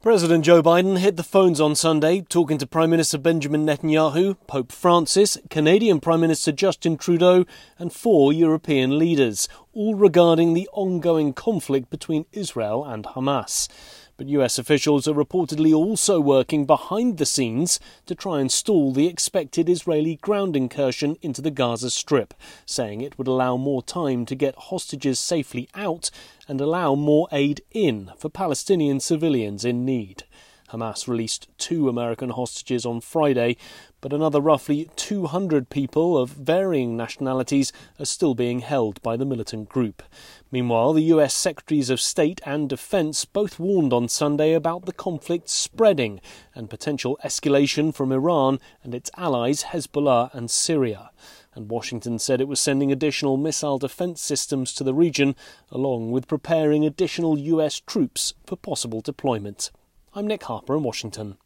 President Joe Biden hit the phones on Sunday, talking to Prime Minister Benjamin Netanyahu, Pope Francis, Canadian Prime Minister Justin Trudeau and 4 European leaders, all regarding the ongoing conflict between Israel and Hamas. But US officials are reportedly also working behind the scenes to try and stall the expected Israeli ground incursion into the Gaza Strip, saying it would allow more time to get hostages safely out and allow more aid in for Palestinian civilians in need. Hamas released 2 American hostages on Friday, but another roughly 200 people of varying nationalities are still being held by the militant group. Meanwhile, the US Secretaries of State and Defense both warned on Sunday about the conflict spreading and potential escalation from Iran and its allies Hezbollah and Syria. And Washington said it was sending additional missile defense systems to the region, along with preparing additional US troops for possible deployment. I'm Nick Harper in Washington.